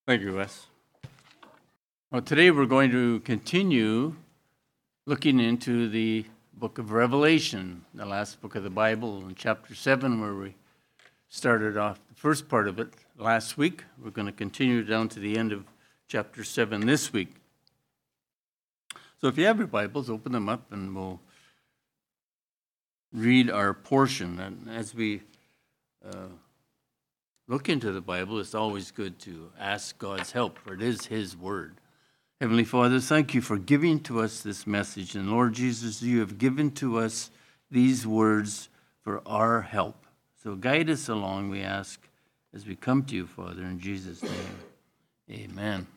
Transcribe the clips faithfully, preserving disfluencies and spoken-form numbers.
Thank you, Wes. Well, today we're going to continue looking into the book of Revelation, the last book of the Bible, in chapter seven, where we started off the first part of it last week. We're going to continue down to the end of chapter seven this week. So if you have your Bibles, open them up and we'll read our portion. And as we uh, look into the Bible, it's always good to ask God's help, for it is His Word. Heavenly Father, thank you for giving to us this message. And Lord Jesus, you have given to us these words for our help. So guide us along, we ask, as we come to you, Father, in Jesus' name. Amen.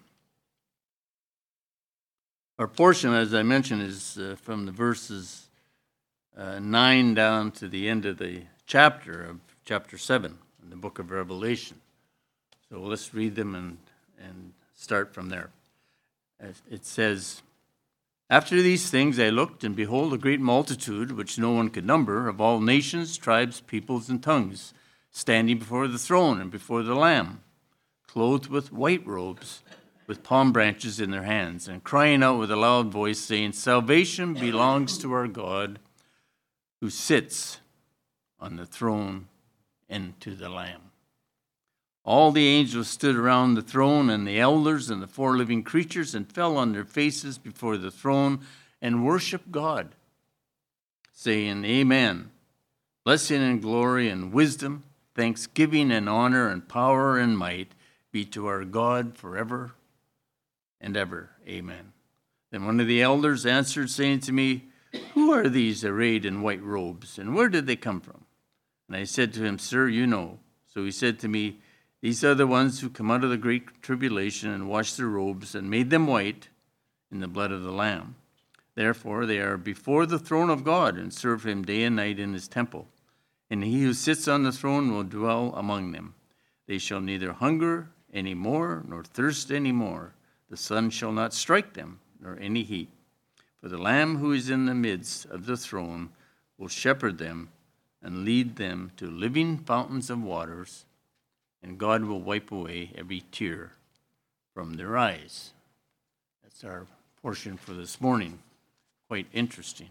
Our portion, as I mentioned, is uh, from the verses uh, nine down to the end of the chapter of chapter seven in the book of Revelation. So let's read them and, and start from there. It says, "After these things I looked, and behold, a great multitude, which no one could number, of all nations, tribes, peoples, and tongues, standing before the throne and before the Lamb, clothed with white robes, with palm branches in their hands, and crying out with a loud voice, saying, Salvation belongs to our God, who sits on the throne, and to the Lamb. All the angels stood around the throne, and the elders and the four living creatures, and fell on their faces before the throne and worshiped God, saying, Amen. Blessing and glory and wisdom, thanksgiving and honor and power and might be to our God forever and ever. Amen. Then one of the elders answered, saying to me, Who are these arrayed in white robes, and where did they come from? And I said to him, Sir, you know. So he said to me, These are the ones who come out of the great tribulation and washed their robes and made them white in the blood of the Lamb. Therefore they are before the throne of God and serve him day and night in his temple. And he who sits on the throne will dwell among them. They shall neither hunger any more nor thirst any more. The sun shall not strike them, nor any heat. For the Lamb who is in the midst of the throne will shepherd them and lead them to living fountains of waters, and God will wipe away every tear from their eyes." That's our portion for this morning. Quite interesting.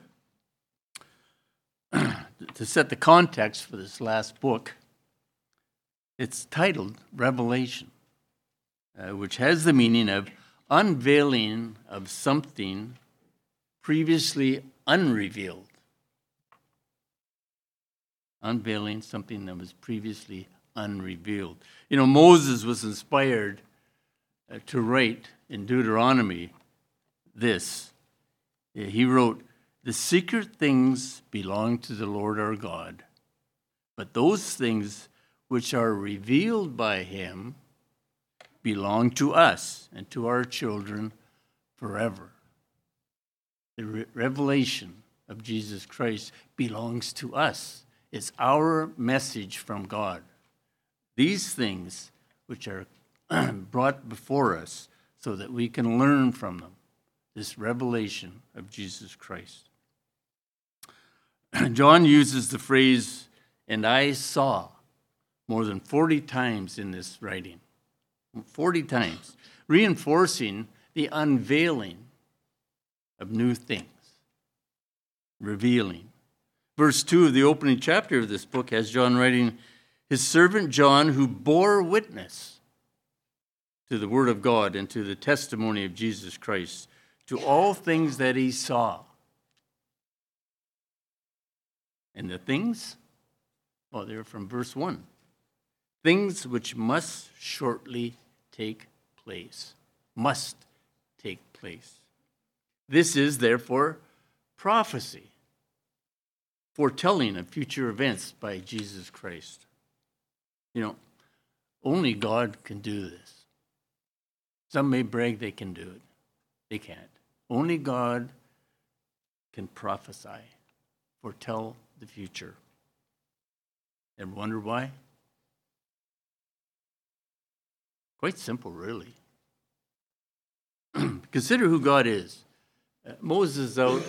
To set the context for this last book, it's titled Revelation, uh, which has the meaning of unveiling of something previously unrevealed. Unveiling something that was previously unrevealed. You know, Moses was inspired uh, to write in Deuteronomy this. He wrote, The secret things belong to the Lord our God, but those things which are revealed by him belong to us and to our children forever. The re- revelation of Jesus Christ belongs to us. It's our message from God. These things which are brought before us so that we can learn from them, this revelation of Jesus Christ. John uses the phrase, and I saw, more than forty times in this writing. forty times, reinforcing the unveiling of new things, revealing. Verse two of the opening chapter of this book has John writing, His servant John, who bore witness to the word of God and to the testimony of Jesus Christ, to all things that he saw. And the things, well, they're from verse one. Things which must shortly take place. Must take place. This is, therefore, prophecy, foretelling of future events by Jesus Christ. You know, only God can do this. Some may brag they can do it. They can't. Only God can prophesy, foretell the future. Ever wonder why? Quite simple, really. Consider who God is. Uh, Moses is out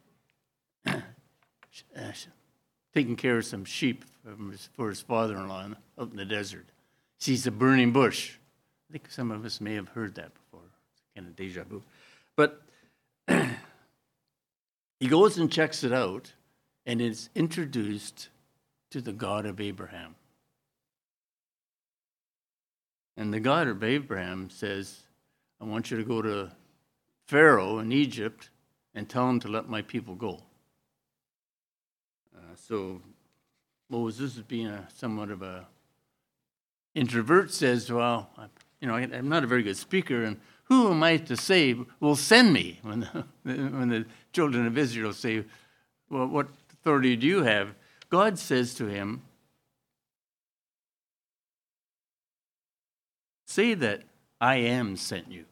taking care of some sheep for his father-in-law out in the desert. Sees a burning bush. I think some of us may have heard that before. It's kind of deja vu. But he goes and checks it out, and is introduced to the God of Abraham. And the God of Abraham says, I want you to go to Pharaoh in Egypt and tell him to let my people go. Uh, so Moses, being a, somewhat of a introvert, says, well, I, you know, I, I'm not a very good speaker, and who am I to say will send me? When the, when the children of Israel say, well, what authority do you have? God says to him, say that I am sent you.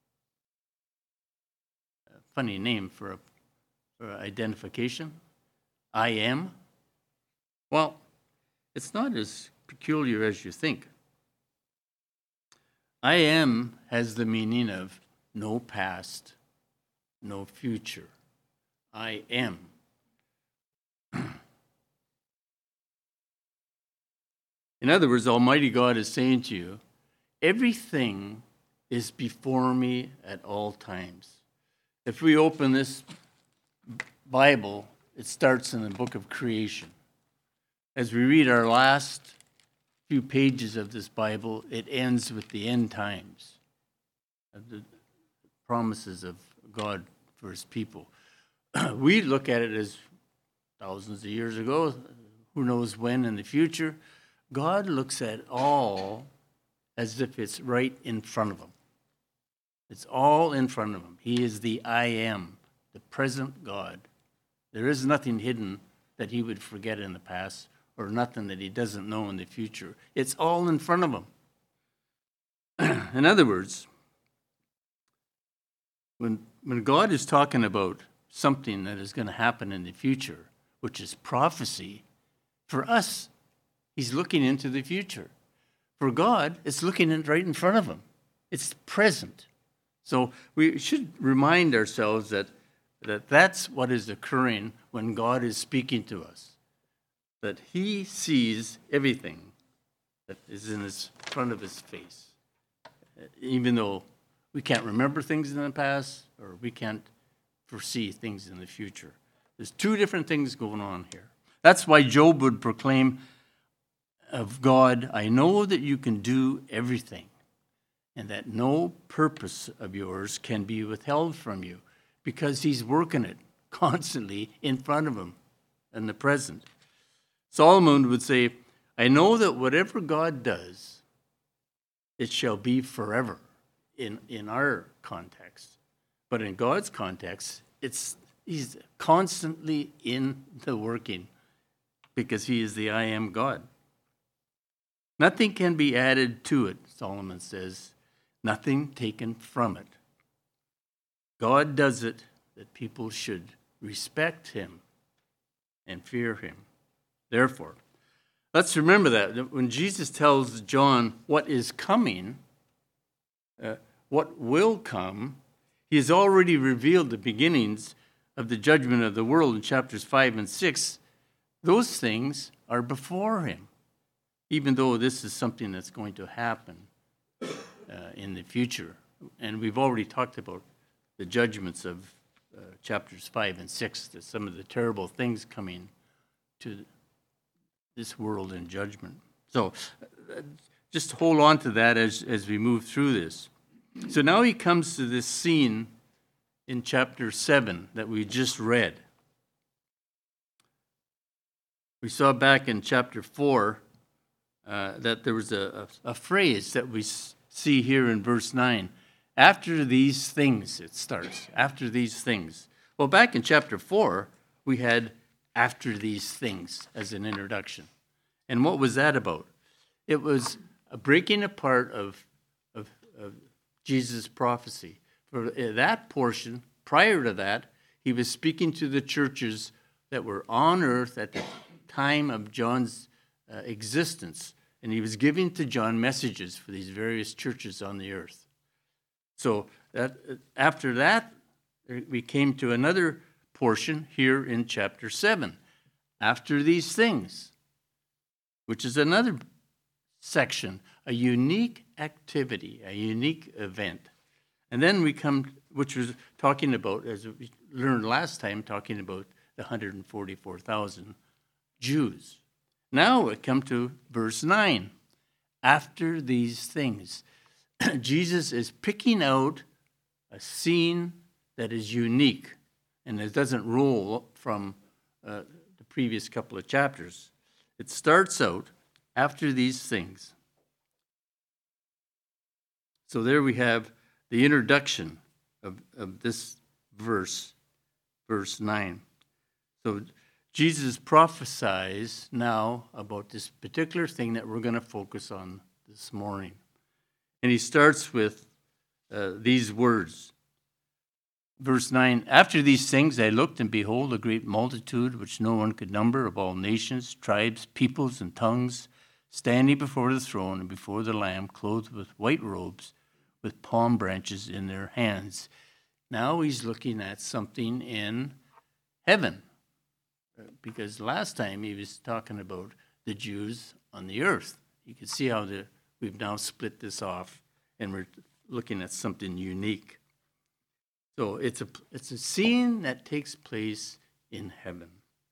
A funny name for, a, for identification. I am. Well, it's not as peculiar as you think. I am has the meaning of no past, no future. I am. In other words, Almighty God is saying to you, everything is before me at all times. If we open this Bible, it starts in the book of creation. As we read our last few pages of this Bible, it ends with the end times, the promises of God for his people. We look at it as thousands of years ago, who knows when in the future. God looks at all as if it's right in front of him. It's all in front of him. He is the I am, the present God. There is nothing hidden that he would forget in the past, or nothing that he doesn't know in the future. It's all in front of him. In other words, when, when God is talking about something that is going to happen in the future, which is prophecy, for us, he's looking into the future. For God, it's looking in, right in front of him. It's present. So we should remind ourselves that, that that's what is occurring when God is speaking to us. That he sees everything that is in his front of his face. Even though we can't remember things in the past, or we can't foresee things in the future. There's two different things going on here. That's why Job would proclaim of God, I know that you can do everything, and that no purpose of yours can be withheld from you, because he's working it constantly in front of him in the present. Solomon would say, I know that whatever God does, it shall be forever in, in our context. But in God's context, it's he's constantly in the working, because he is the I am God. Nothing can be added to it, Solomon says, nothing taken from it. God does it that people should respect him and fear him. Therefore, let's remember that when Jesus tells John what is coming, uh, what will come, he has already revealed the beginnings of the judgment of the world in chapters five and six. Those things are before him, even though this is something that's going to happen uh, in the future. And we've already talked about the judgments of uh, chapters five and six, that some of the terrible things coming to this world in judgment. So uh, just hold on to that as, as we move through this. So now he comes to this scene in chapter seven that we just read. We saw back in chapter four uh, that there was a, a, a phrase that we see here in verse nine. After these things, it starts. After these things. Well, back in chapter four, we had after these things as an introduction. And what was that about? It was a breaking apart of, of, of Jesus' prophecy. For that portion, prior to that, he was speaking to the churches that were on earth at the time of John's uh, existence. And he was giving to John messages for these various churches on the earth. So that after that, we came to another portion here in chapter seven. After these things, which is another section a unique activity, a unique event. And then we come, which was talking about, as we learned last time, talking about the one hundred forty-four thousand Jews. Now we come to verse nine. After these things, Jesus is picking out a scene that is unique, and it doesn't roll from uh, the previous couple of chapters. It starts out, after these things. So there we have the introduction of, of this verse, verse nine. So Jesus prophesies now about this particular thing that we're going to focus on this morning. And he starts with uh, these words. Verse nine, after these things I looked, and behold, a great multitude, which no one could number, of all nations, tribes, peoples, and tongues, standing before the throne and before the Lamb, clothed with white robes, with palm branches in their hands. Now he's looking at something in heaven, because last time he was talking about the Jews on the earth. You can see how the, we've now split this off, and we're looking at something unique. So it's a, it's a scene that takes place in heaven.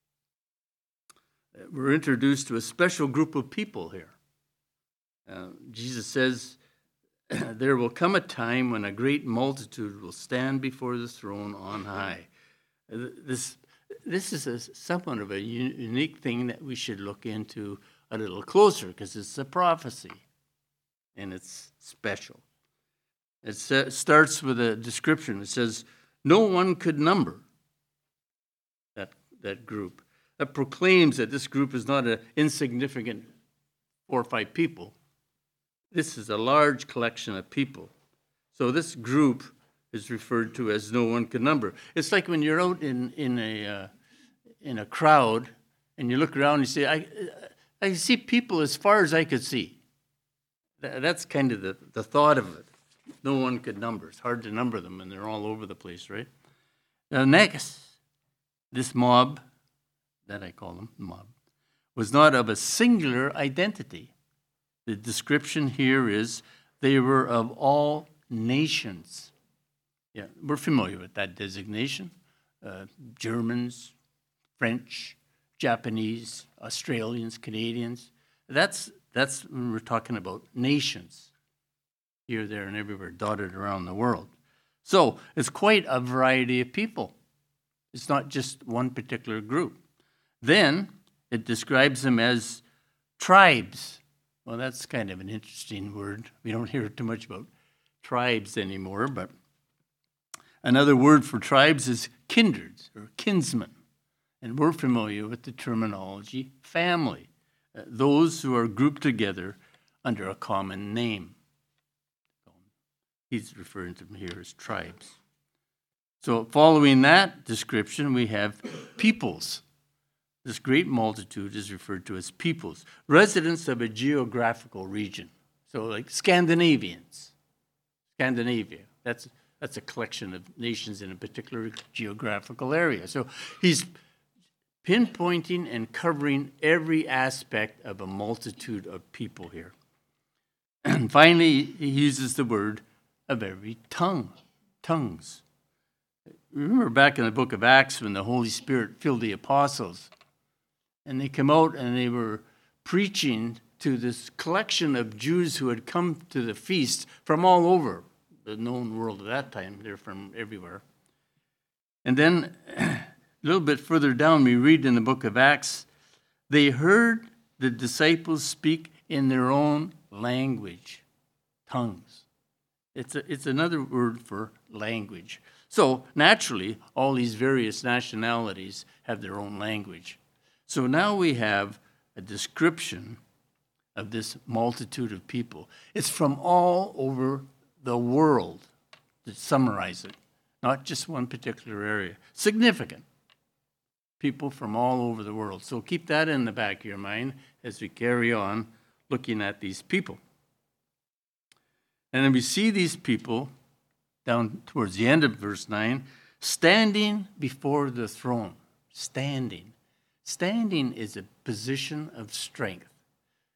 We're introduced to a special group of people here. Uh, Jesus says, there will come a time when a great multitude will stand before the throne on high. This, this is a, somewhat of a unique thing that we should look into a little closer, because it's a prophecy, and it's special. It sa- starts with a description. It says, no one could number that, that group. That proclaims that this group is not an insignificant four or five people. This is a large collection of people. So this group is referred to as no one can number. It's like when you're out in, in, a, uh, in a crowd and you look around and you say, I, I see people as far as I could see. That's kind of the, the thought of it. No one could number. It's hard to number them, and they're all over the place, right? Now next, this mob, that I call them, mob, was not of a singular identity. The description here is they were of all nations. Yeah, we're familiar with that designation. Uh, Germans, French, Japanese, Australians, Canadians. That's, that's when we're talking about nations. Here, there, and everywhere, dotted around the world. So it's quite a variety of people. It's not just one particular group. Then it describes them as tribes. Well, that's kind of an interesting word. We don't hear too much about tribes anymore, but another word for tribes is kindreds or kinsmen. And we're familiar with the terminology family, uh, those who are grouped together under a common name. He's referring to them here as tribes. So following that description, we have peoples. This great multitude is referred to as peoples, residents of a geographical region. So like Scandinavians, Scandinavia, that's, that's a collection of nations in a particular geographical area. So he's pinpointing and covering every aspect of a multitude of people here. And finally, he uses the word of every tongue, tongues. Remember back in the book of Acts when the Holy Spirit filled the apostles, and they come out and they were preaching to this collection of Jews who had come to the feast from all over the known world at that time. They're from everywhere. And then a little bit further down, we read in the book of Acts, they heard the disciples speak in their own language, tongues. It's, a, it's another word for language. So naturally, all these various nationalities have their own language. So now we have a description of this multitude of people. It's from all over the world, to summarize it, not just one particular area. Significant. People from all over the world. So keep that in the back of your mind as we carry on looking at these people. And then we see these people down towards the end of verse nine, standing before the throne. Standing. Standing is a position of strength.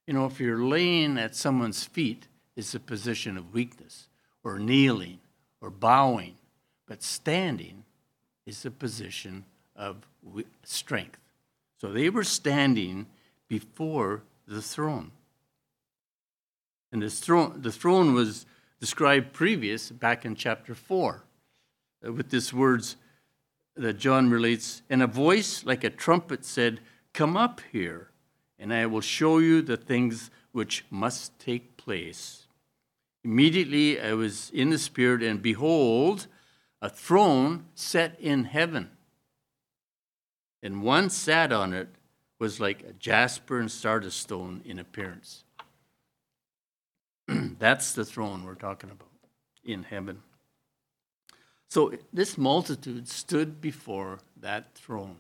You know, if you're laying at someone's feet, it's a position of weakness, or kneeling, or bowing. But standing is a position of strength. So they were standing before the throne. And the throne, the throne was described previous, back in chapter four, with these words that John relates, and a voice like a trumpet said, "Come up here, and I will show you the things which must take place." Immediately I was in the Spirit, and behold, a throne set in heaven. And one sat on it was like a jasper and sardis stone in appearance. That's the throne we're talking about in heaven. So this multitude stood before that throne.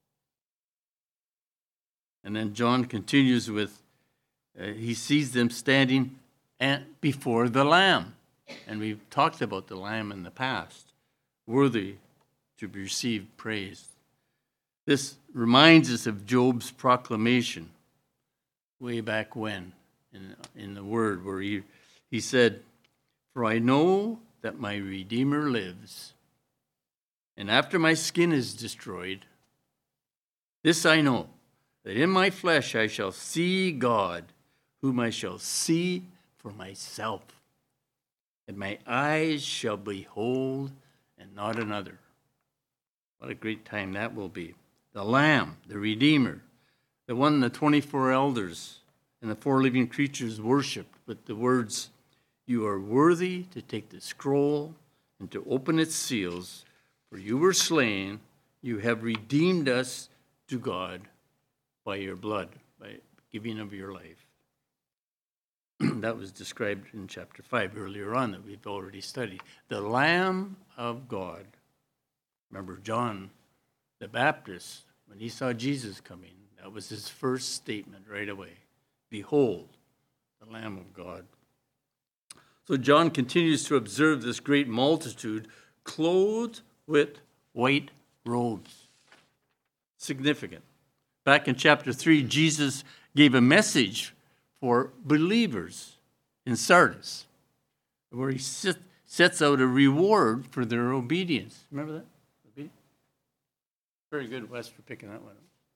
And then John continues with, uh, he sees them standing and before the Lamb. And we've talked about the Lamb in the past, worthy to receive praise. This reminds us of Job's proclamation way back when in, in the Word, where he, he said, "For I know that my Redeemer lives, and after my skin is destroyed, this I know, that in my flesh I shall see God, whom I shall see for myself, and my eyes shall behold and not another." What a great time that will be. The Lamb, the Redeemer, the one the twenty-four elders and the four living creatures worshiped with the words, "You are worthy to take the scroll and to open its seals, for you were slain, you have redeemed us to God by your blood, by giving of your life." That was described in chapter five earlier on that we've already studied. The Lamb of God. Remember John the Baptist, when he saw Jesus coming, that was his first statement right away. "Behold, the Lamb of God." So John continues to observe this great multitude clothed with white robes. Significant. Back in chapter three, Jesus gave a message for believers in Sardis, where he sit, sets out a reward for their obedience. Remember that? Obedience? Very good, Wes, for picking that one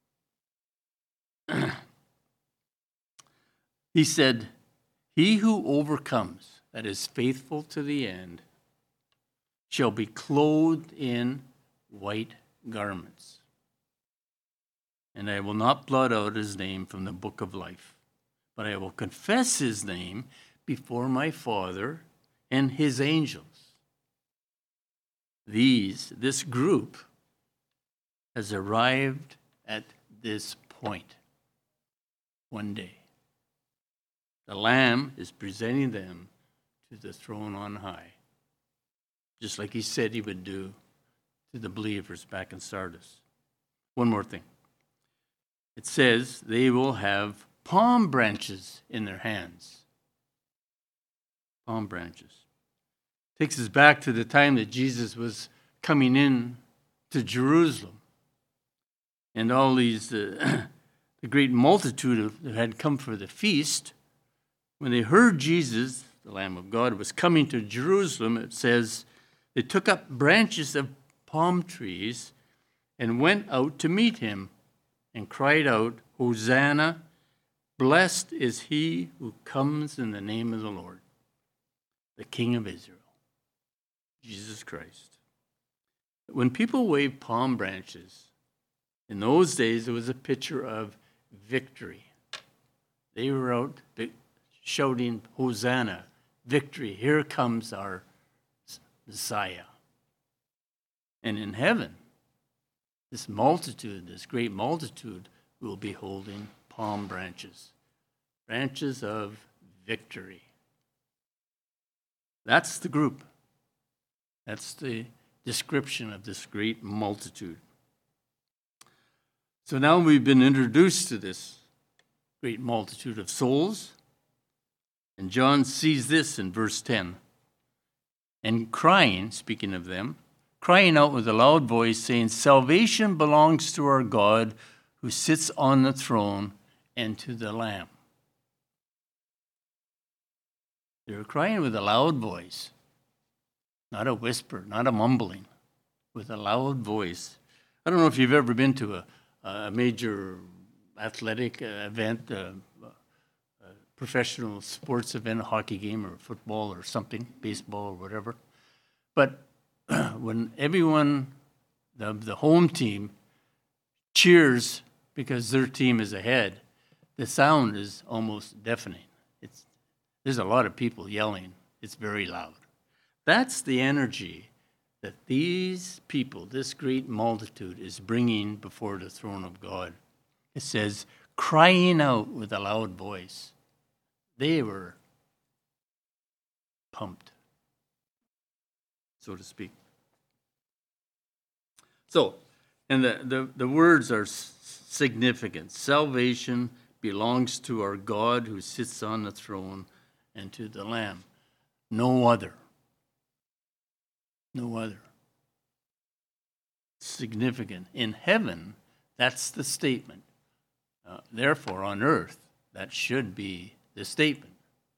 up. He said, "He who overcomes, that is faithful to the end, shall be clothed in white garments. And I will not blot out his name from the book of life, but I will confess his name before my Father and his angels." These, this group has arrived at this point one day. The Lamb is presenting them to the throne on high, just like he said he would do to the believers back in Sardis. One more thing. It says they will have palm branches in their hands. Palm branches. Takes us back to the time that Jesus was coming in to Jerusalem. And all these, uh, the great multitude of, that had come for the feast, when they heard Jesus, the Lamb of God, was coming to Jerusalem, it says they took up branches of palm trees and went out to meet him and cried out, "Hosanna, blessed is he who comes in the name of the Lord, the King of Israel, Jesus Christ." When people waved palm branches, in those days it was a picture of victory. They were out shouting, "Hosanna, victory, here comes our Messiah." And in heaven, this multitude, this great multitude, will be holding palm branches, branches of victory. That's the group. That's the description of this great multitude. So now we've been introduced to this great multitude of souls. And John sees this in verse ten. And crying, speaking of them, crying out with a loud voice, saying, "Salvation belongs to our God who sits on the throne and to the Lamb." They were crying with a loud voice, not a whisper, not a mumbling, with a loud voice. I don't know if you've ever been to a, a major athletic uh, event, a, a professional sports event, a hockey game or football or something, baseball or whatever. But when everyone, the, the home team, cheers because their team is ahead, the sound is almost deafening. It's, there's a lot of people yelling. It's very loud. That's the energy that these people, this great multitude, is bringing before the throne of God. It says, crying out with a loud voice. They were pumped, so to speak. So, and the, the, the words are significant. Salvation belongs to our God who sits on the throne and to the Lamb. No other. No other. Significant. In heaven, that's the statement. Uh, therefore, on earth, that should be the statement.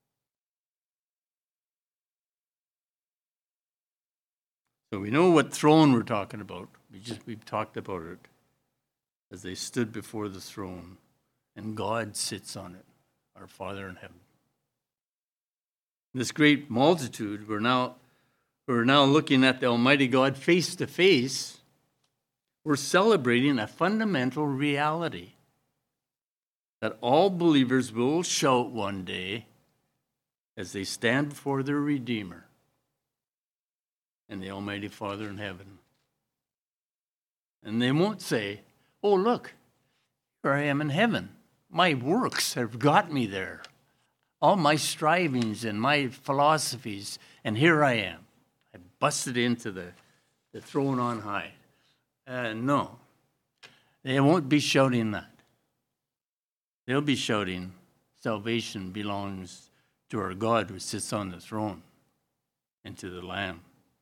So we know what throne we're talking about. We just we've talked about it as they stood before the throne, and God sits on it, our Father in heaven. This great multitude, we're now we're now looking at the Almighty God face to face. We're celebrating a fundamental reality that all believers will shout one day as they stand before their Redeemer and the Almighty Father in heaven. And they won't say, oh, look, here I am in heaven. My works have got me there. All my strivings and my philosophies, and here I am. I busted into the, the throne on high. Uh, no, they won't be shouting that. They'll be shouting, salvation belongs to our God who sits on the throne and to the Lamb.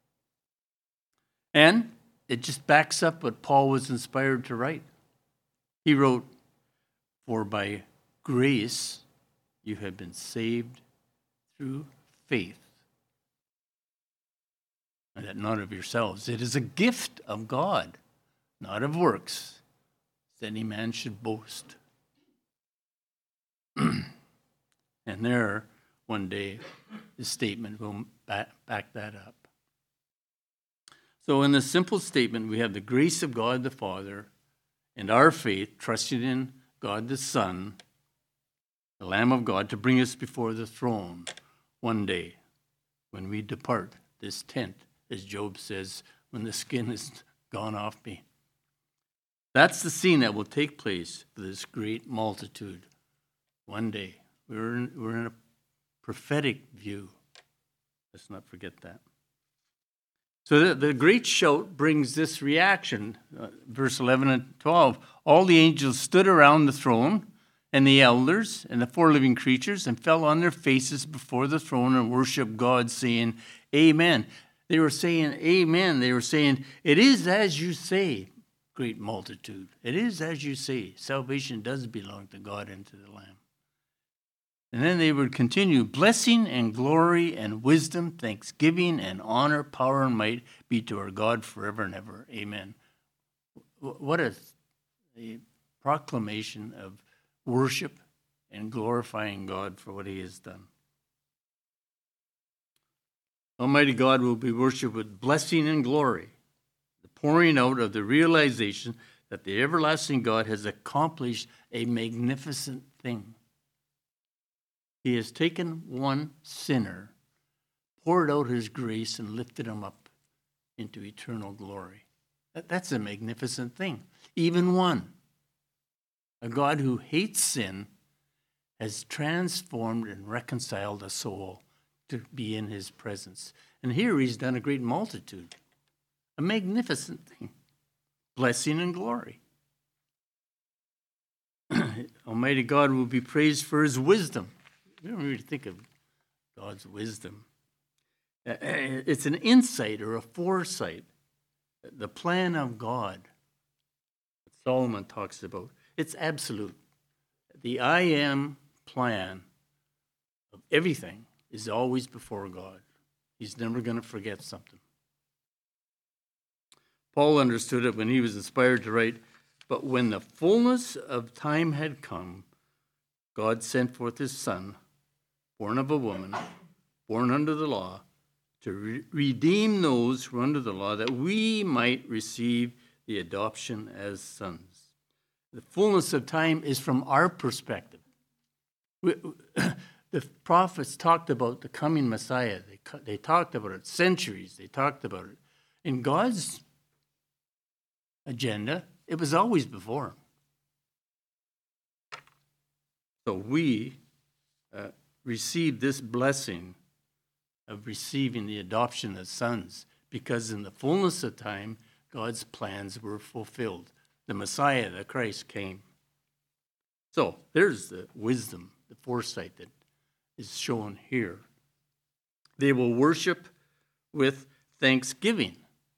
And it just backs up what Paul was inspired to write. He wrote, for by grace you have been saved through faith, and that not of yourselves. It is a gift of God, not of works, that any man should boast. And there, one day, the statement will back, back that up. So in the simple statement, we have the grace of God the Father and our faith, trusting in God the Son, the Lamb of God, to bring us before the throne one day when we depart this tent, as Job says, when the skin is gone off me. That's the scene that will take place for this great multitude one day. We're in, we're in a prophetic view. Let's not forget that. So the, the great shout brings this reaction. Uh, verse eleven and twelve. All the angels stood around the throne, and the elders and the four living creatures, and fell on their faces before the throne and worshiped God, saying, Amen. They were saying, Amen. They were saying, it is as you say, great multitude. It is as you say. Salvation does belong to God and to the Lamb. And then they would continue, blessing and glory and wisdom, thanksgiving and honor, power and might be to our God forever and ever. Amen. What a, a proclamation of worship and glorifying God for what he has done. Almighty God will be worshipped with blessing and glory, the pouring out of the realization that the everlasting God has accomplished a magnificent thing. He has taken one sinner, poured out his grace, and lifted him up into eternal glory. That, that's a magnificent thing. Even one. A God who hates sin has transformed and reconciled a soul to be in his presence. And here he's done a great multitude. A magnificent thing. Blessing and glory. Almighty God will be praised for his wisdom. We don't really think of God's wisdom. It's an insight or a foresight. The plan of God that Solomon talks about. It's absolute. The I am plan of everything is always before God. He's never going to forget something. Paul understood it when he was inspired to write, "But when the fullness of time had come, God sent forth his Son, born of a woman, born under the law, to re- redeem those who are under the law, that we might receive the adoption as sons." The fullness of time is from our perspective. We, the prophets talked about the coming Messiah. They, they talked about it centuries. They talked about it. In God's agenda, it was always before him. So we uh, receive this blessing of receiving the adoption as sons, because in the fullness of time, God's plans were fulfilled. The Messiah, the Christ, came. So there's the wisdom, the foresight that is shown here. They will worship with thanksgiving.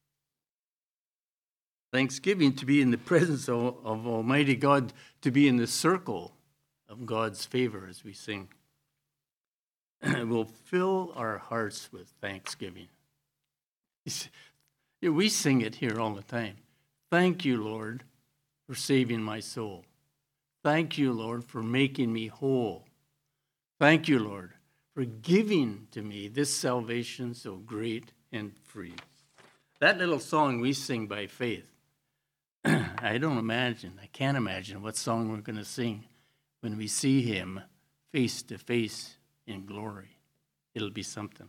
Thanksgiving, to be in the presence of, of Almighty God, to be in the circle of God's favor as we sing. It will fill our hearts with thanksgiving. We sing it here all the time. Thank you, Lord, for saving my soul. Thank you, Lord, for making me whole. Thank you, Lord, for giving to me this salvation so great and free. That little song we sing by faith, I don't imagine, I can't imagine what song we're going to sing when we see him face to face in glory. It'll be something.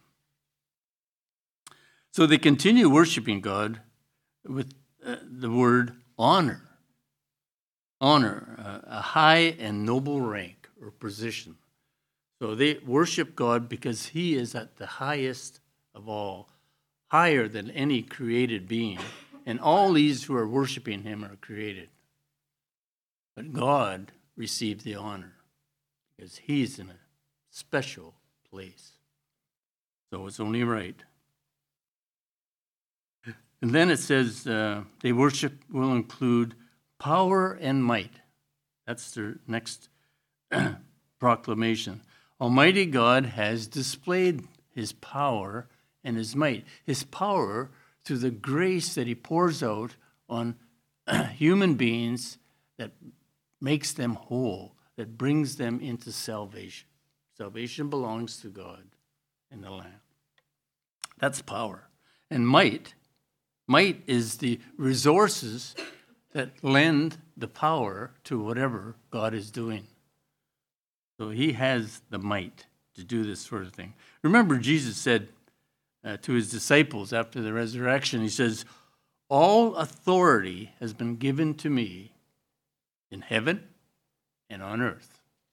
So they continue worshiping God with uh, the word honor. Honor, uh, a high and noble rank or position. So they worship God because he is at the highest of all, higher than any created being. And all these who are worshiping him are created. But God received the honor because he's in a special place. So it's only right. And then it says uh, they worship will include power and might. That's their next proclamation. Almighty God has displayed his power and his might. His power through the grace that he pours out on human beings that makes them whole, that brings them into salvation. Salvation belongs to God and the Lamb. That's power. And might, might is the resources that lend the power to whatever God is doing. So he has the might to do this sort of thing. Remember, Jesus said uh, to his disciples after the resurrection, he says, all authority has been given to me in heaven and on earth.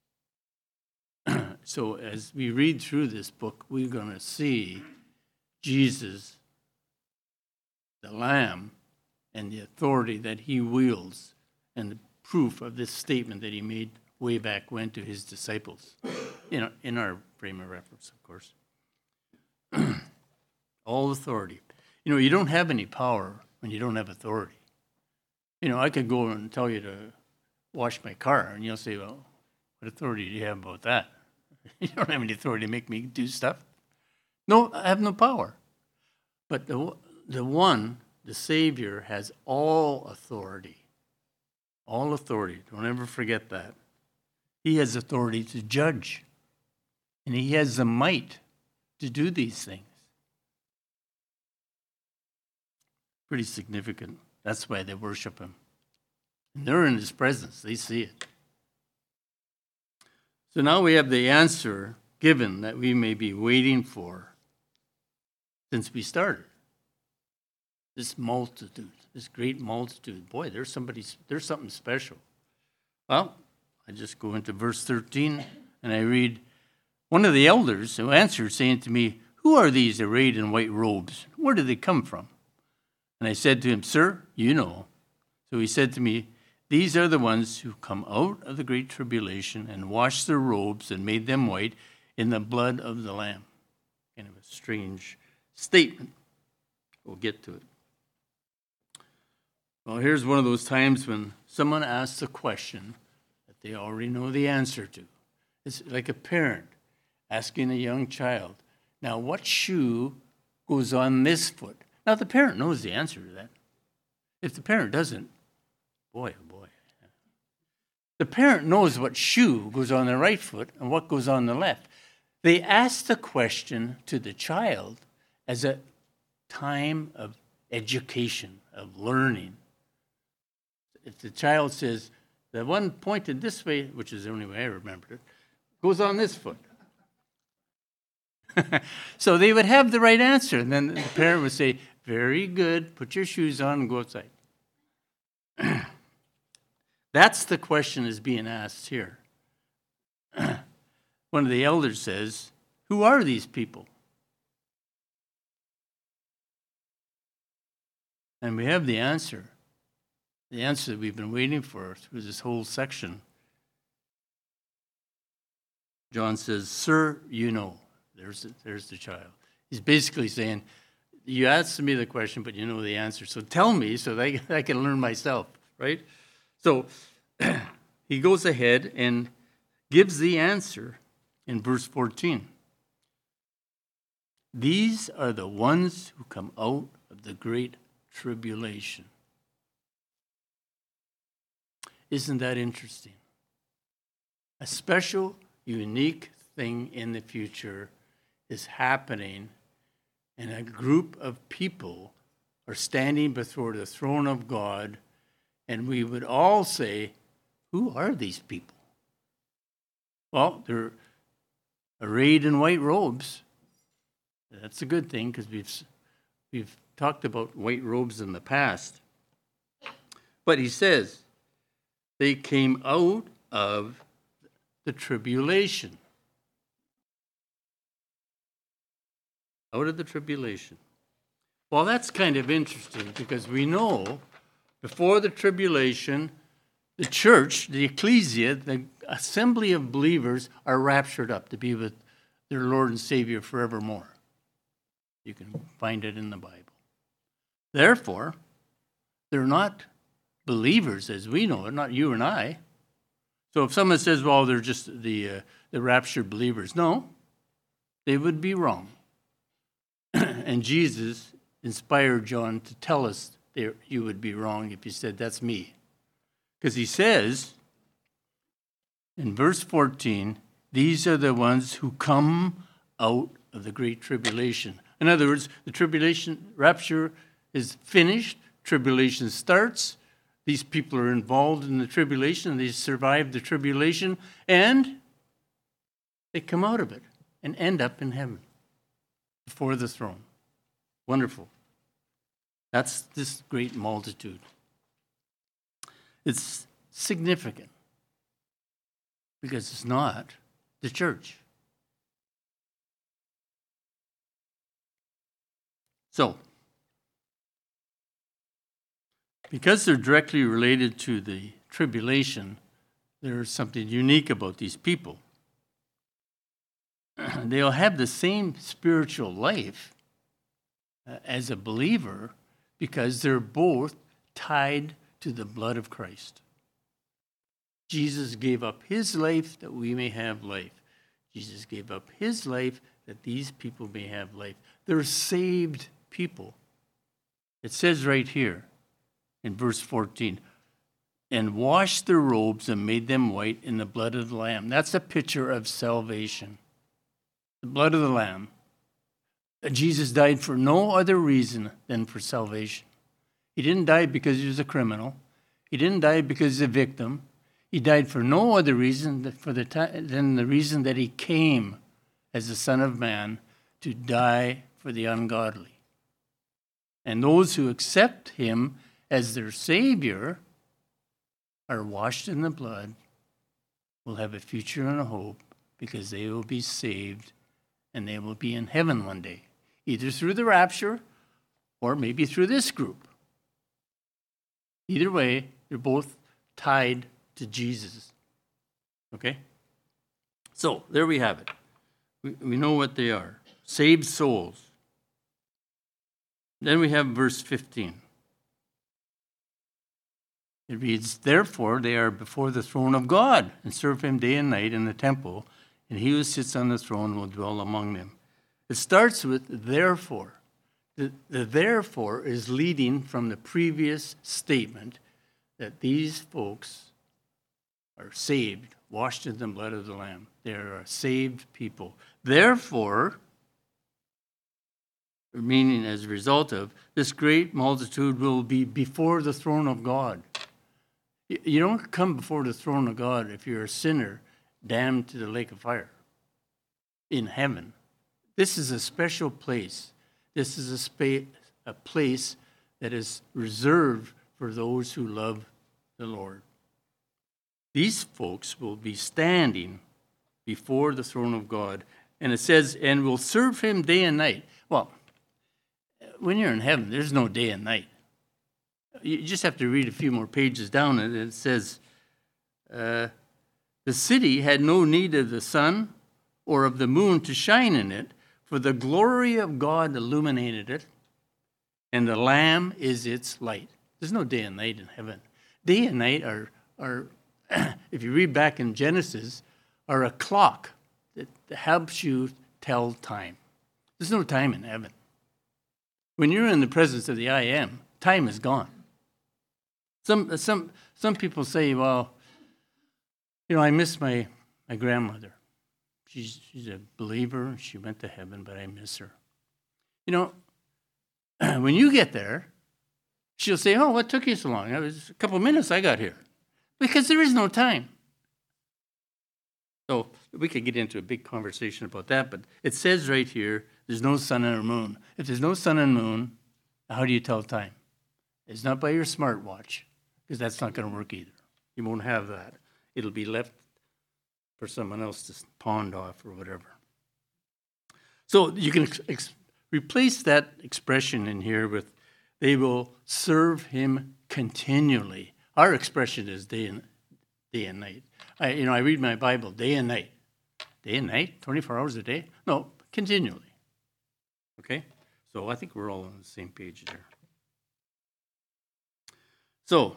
So as we read through this book, we're going to see Jesus, the Lamb, and the authority that he wields, and the proof of this statement that he made way back when to his disciples, you know, in our frame of reference, of course. All authority. You know, you don't have any power when you don't have authority. You know, I could go and tell you to wash my car, and you'll say, well, what authority do you have about that? You don't have any authority to make me do stuff. No, I have no power. But the, the one, the Savior, has all authority. All authority. Don't ever forget that. He has authority to judge. And he has the might to do these things. Pretty significant. That's why they worship him. And they're in his presence. They see it. So now we have the answer given that we may be waiting for since we started. This multitude, this great multitude. Boy, there's somebody, there's something special. Well, I just go into verse thirteen and I read, one of the elders who answered, saying to me, who are these arrayed in white robes? Where do they come from? And I said to him, sir, you know. So he said to me, these are the ones who come out of the great tribulation and washed their robes and made them white in the blood of the Lamb. Kind of a strange statement. We'll get to it. Well, here's one of those times when someone asks a question that they already know the answer to. It's like a parent asking a young child, now what shoe goes on this foot? Now the parent knows the answer to that. If the parent doesn't, boy, oh boy. The parent knows what shoe goes on the right foot and what goes on the left. They ask the question to the child as a time of education, of learning. If the child says, the one pointed this way, which is the only way I remembered it, goes on this foot. So they would have the right answer. And then the parent would say, very good, put your shoes on and go outside. That's the question is being asked here. One of the elders says, who are these people? And we have the answer. The answer that we've been waiting for through this whole section. John says, sir, you know. There's the, there's the child. He's basically saying, you asked me the question, but you know the answer. So tell me so that I can learn myself, right? So he goes ahead and gives the answer in verse fourteen. These are the ones who come out of the great tribulation. Isn't that interesting? A special, unique thing in the future is happening, and a group of people are standing before the throne of God, and we would all say, who are these people? Well, they're arrayed in white robes. That's a good thing because we've, we've talked about white robes in the past. But he says, they came out of the tribulation. Out of the tribulation. Well, that's kind of interesting because we know before the tribulation, the church, the ecclesia, the assembly of believers are raptured up to be with their Lord and Savior forevermore. You can find it in the Bible. Therefore, they're not believers as we know it, not you and I. So if someone says, well, they're just the, uh, the raptured believers, no, they would be wrong. And Jesus inspired John to tell us there you would be wrong if you said, that's me. Because he says in verse fourteen, these are the ones who come out of the great tribulation. In other words, the tribulation, rapture is finished, tribulation starts, these people are involved in the tribulation, they survive the tribulation, and they come out of it and end up in heaven before the throne. Wonderful. That's this great multitude. It's significant because it's not the church. So, because they're directly related to the tribulation, there's something unique about these people. They'll have the same spiritual life uh, as a believer because they're both tied to the blood of Christ. Jesus gave up his life that we may have life. Jesus gave up his life that these people may have life. They're saved people. It says right here in verse fourteen, and washed their robes and made them white in the blood of the Lamb. That's a picture of salvation. The blood of the Lamb. Jesus died for no other reason than for salvation. He didn't die because he was a criminal. He didn't die because he's a victim. He died for no other reason for the than the reason that he came as the Son of Man to die for the ungodly. And those who accept him as their Savior are washed in the blood, will have a future and a hope because they will be saved and they will be in heaven one day, either through the rapture or maybe through this group. Either way, they're both tied to Jesus. Okay? So, there we have it. We, we know what they are. Saved souls. Then we have verse fifteen. It reads, therefore they are before the throne of God and serve him day and night in the temple and he who sits on the throne will dwell among them. It starts with therefore. The, the therefore is leading from the previous statement that these folks are saved, washed in the blood of the Lamb. They are a saved people. Therefore, meaning as a result of, this great multitude will be before the throne of God. You don't come before the throne of God if you're a sinner damned to the lake of fire in heaven. This is a special place. This is a, spa- a place that is reserved for those who love the Lord. These folks will be standing before the throne of God. And it says, and will serve him day and night. Well, when you're in heaven, there's no day and night. You just have to read a few more pages down, and it says, uh, the city had no need of the sun or of the moon to shine in it, for the glory of God illuminated it, and the Lamb is its light. There's no day and night in heaven. Day and night are, are if you read back in Genesis, are a clock that helps you tell time. There's no time in heaven. When you're in the presence of the I Am, time is gone. Some some some people say, well, you know, I miss my, my grandmother. She's she's a believer. She went to heaven, but I miss her. You know, when you get there, she'll say, oh, what took you so long? It was a couple of minutes I got here. Because there is no time. So we could get into a big conversation about that, but it says right here, there's no sun or moon. If there's no sun and moon, how do you tell time? It's not by your smartwatch, because that's not going to work either. You won't have that. It'll be left for someone else to pawn off or whatever. So you can ex- ex- replace that expression in here with, they will serve him continually. Our expression is day and day and night. I, you know, I read my Bible day and night. Day and night, twenty-four hours a day? No, continually. Okay? So I think we're all on the same page there. So,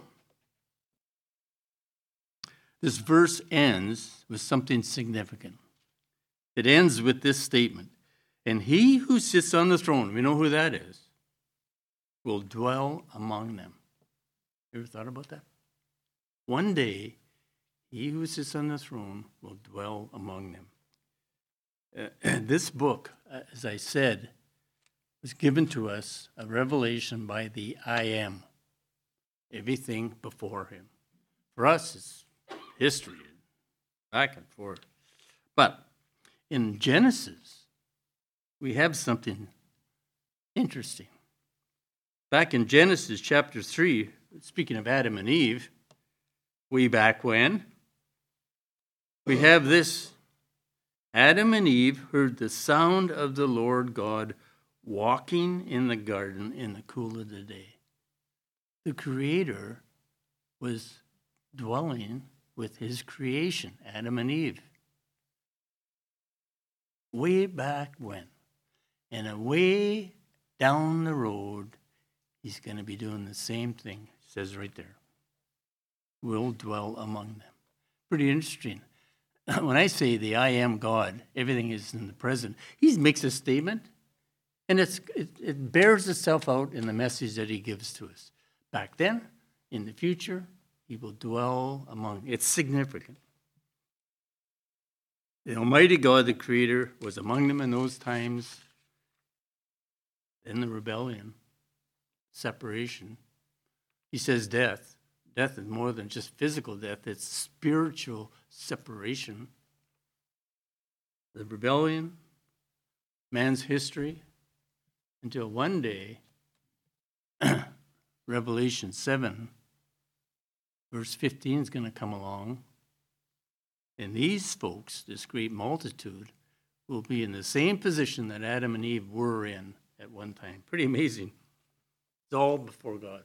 this verse ends with something significant. It ends with this statement, and he who sits on the throne, we know who that is, will dwell among them. You ever thought about that? One day, he who sits on the throne will dwell among them. Uh, this book, uh, as I said, was given to us, a revelation by the I Am. Everything before him. For us, it's history, back and forth. But in Genesis, we have something interesting. Back in Genesis chapter three, speaking of Adam and Eve, way back when, we have this. Adam and Eve heard the sound of the Lord God walking in the garden in the cool of the day. The Creator was dwelling with his creation, Adam and Eve. Way back when. And away down the road, he's going to be doing the same thing. It says right there. Will dwell among them. Pretty interesting. When I say the I am God, everything is in the present, he makes a statement, and it's, it, it bears itself out in the message that he gives to us. Back then, in the future, he will dwell among. It's significant. The Almighty God, the Creator, was among them in those times. Then the rebellion, separation. He says death. Death is more than just physical death. It's spiritual separation. The rebellion, man's history, until one day, Revelation seven, verse fifteen is going to come along. And these folks, this great multitude, will be in the same position that Adam and Eve were in at one time. Pretty amazing. It's all before God.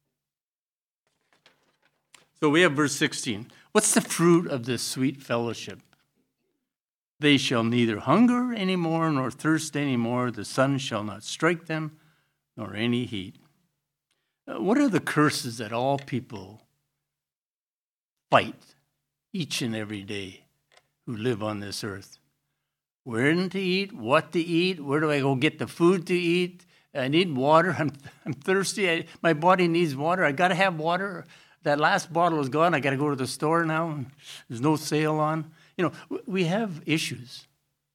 So we have verse sixteen. What's the fruit of this sweet fellowship? They shall neither hunger anymore nor thirst anymore. The sun shall not strike them, nor any heat. Uh, what are the curses that all people fight each and every day? who live on this earth. Where to eat, what to eat, where do I go get the food to eat? I need water. I'm I'm thirsty. I, my body needs water. I got to have water. That last bottle is gone. I got to go to the store now. There's no sale on. You know, we have issues.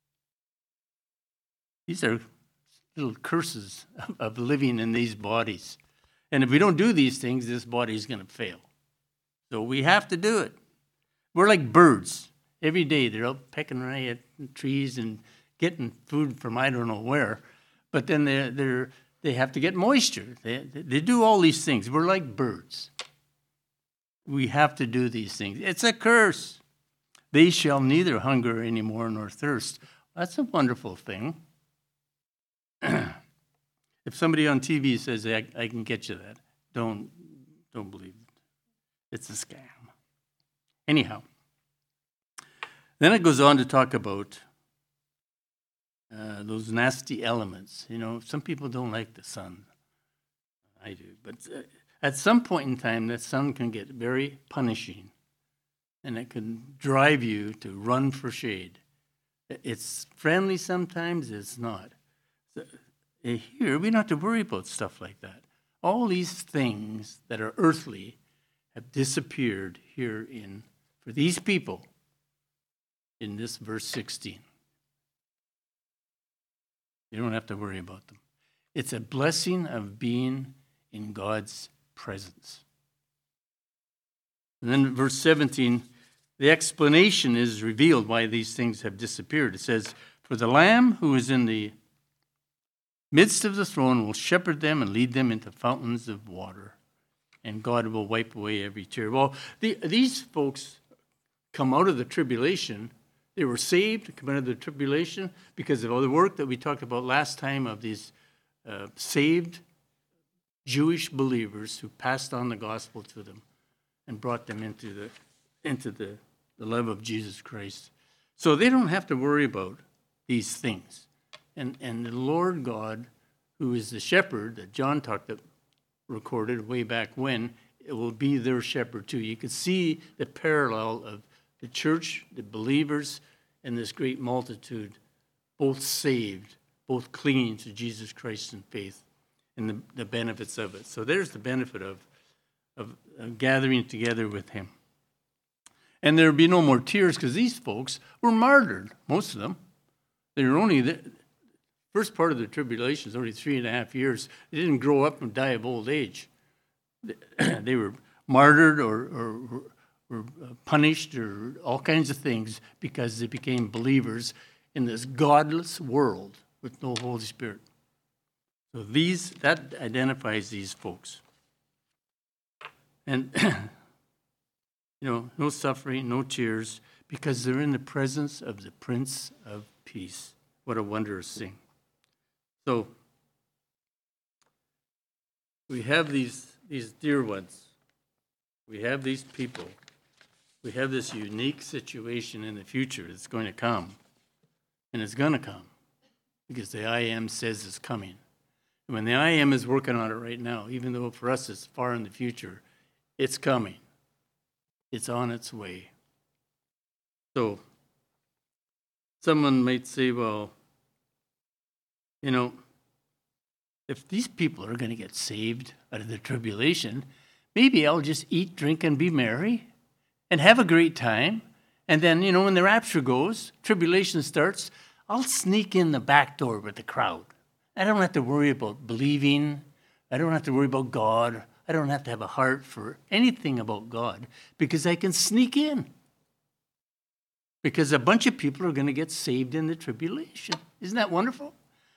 These are little curses of living in these bodies. And if we don't do these things, this body is going to fail. So we have to do it. We're like birds. Every day they're out pecking away at trees and getting food from I don't know where. But then they're, they're, they have to get moisture. They, they do all these things. We're like birds. We have to do these things. It's a curse. They shall neither hunger anymore nor thirst. That's a wonderful thing. If somebody on T V says, I, I can get you that, don't, don't believe it. It's a scam. Anyhow, then it goes on to talk about uh, those nasty elements. You know, some people don't like the sun. I do. But uh, at some point in time, the sun can get very punishing, and it can drive you to run for shade. It's friendly sometimes, it's not. So, here, we don't have to worry about stuff like that. All these things that are earthly have disappeared here in, for these people, in this verse sixteen. You don't have to worry about them. It's a blessing of being in God's presence. And then verse seventeen, the explanation is revealed why these things have disappeared. It says, for the Lamb who is in the midst of the throne will shepherd them and lead them into fountains of water, and God will wipe away every tear. Well, the, these folks come out of the tribulation. They were saved, come out of the tribulation because of all the work that we talked about last time of these uh, saved Jewish believers who passed on the gospel to them and brought them into the into the, the love of Jesus Christ. So they don't have to worry about these things. And and the Lord God, who is the shepherd that John talked about, recorded way back when, it will be their shepherd too. You can see the parallel of the church, the believers, and this great multitude, both saved, both clinging to Jesus Christ in faith, and the, the benefits of it. So there's the benefit of, of, of gathering together with him. And there will be no more tears because these folks were martyred, most of them. They were only, the first part of the tribulation is only three and a half years. They didn't grow up and die of old age. They were martyred or, or, or punished or all kinds of things because they became believers in this godless world with no Holy Spirit. So these, that identifies these folks. And, you know, no suffering, no tears, because they're in the presence of the Prince of Peace. What a wondrous thing. So, we have these, these dear ones. We have these people. We have this unique situation in the future that's going to come. And it's going to come because the I Am says it's coming. And when the I Am is working on it right now, even though for us it's far in the future, it's coming. It's on its way. So, someone might say, well, you know, if these people are going to get saved out of the tribulation, maybe I'll just eat, drink, and be merry and have a great time. And then, you know, when the rapture goes, tribulation starts, I'll sneak in the back door with the crowd. I don't have to worry about believing. I don't have to worry about God. I don't have to have a heart for anything about God because I can sneak in. Because a bunch of people are going to get saved in the tribulation. Isn't that wonderful?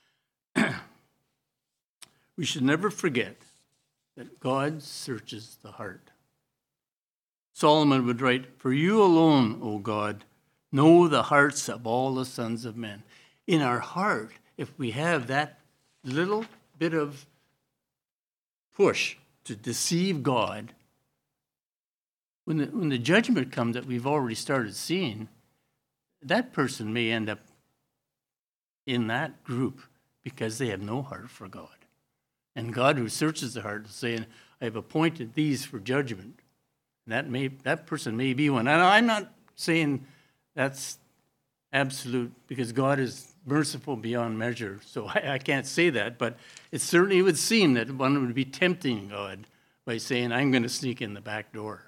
We should never forget that God searches the heart. Solomon would write, for you alone, O God, know the hearts of all the sons of men. In our heart, if we have that little bit of push to deceive God, when the, when the judgment comes that we've already started seeing, that person may end up in that group because they have no heart for God. And God, who searches the heart, is saying, I have appointed these for judgment. And that may that person may be one. And I'm not saying that's absolute, because God is merciful beyond measure. So I, I can't say that, but it certainly would seem that one would be tempting God by saying, I'm going to sneak in the back door.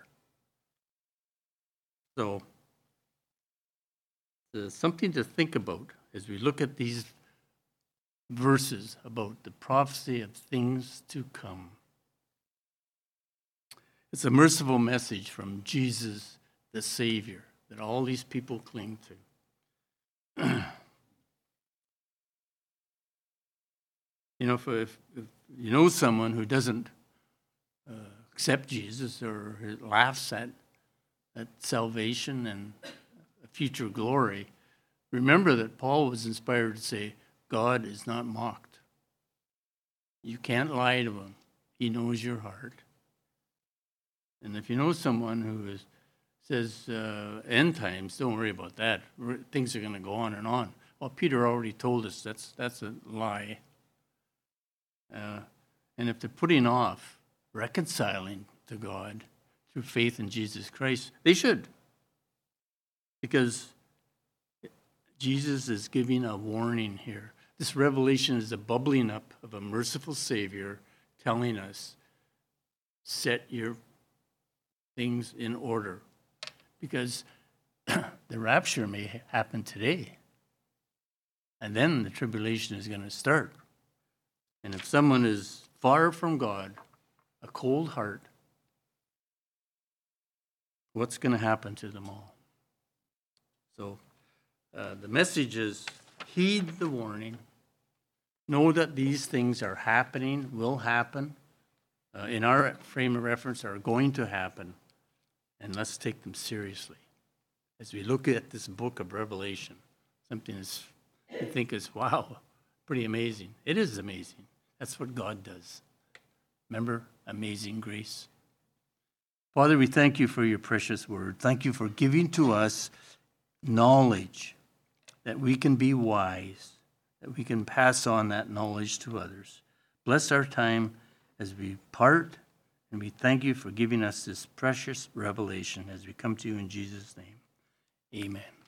So there's something to think about as we look at these verses about the prophecy of things to come. It's a merciful message from Jesus, the Savior, that all these people cling to. You know, if, if, if you know someone who doesn't uh, accept Jesus or laughs at, at salvation and future glory, remember that Paul was inspired to say, God is not mocked. You can't lie to him. He knows your heart. And if you know someone who is, says uh, end times, don't worry about that. Things are going to go on and on. Well, Peter already told us that's that's a lie. Uh, and if they're putting off reconciling to God through faith in Jesus Christ, they should. Because Jesus is giving a warning here. This revelation is a bubbling up of a merciful Savior telling us, set your things in order. Because the rapture may happen today. And then the tribulation is going to start. And if someone is far from God, a cold heart, what's going to happen to them all? So uh, the message is, heed the warning. Know that these things are happening, will happen, uh, in our frame of reference are going to happen, and let's take them seriously. As we look at this book of Revelation, something is, you think is, wow, pretty amazing. It is amazing. That's what God does. Remember, amazing grace. Father, we thank you for your precious word. Thank you for giving to us knowledge that we can be wise, that we can pass on that knowledge to others. Bless our time as we part, and we thank you for giving us this precious revelation as we come to you in Jesus' name. Amen.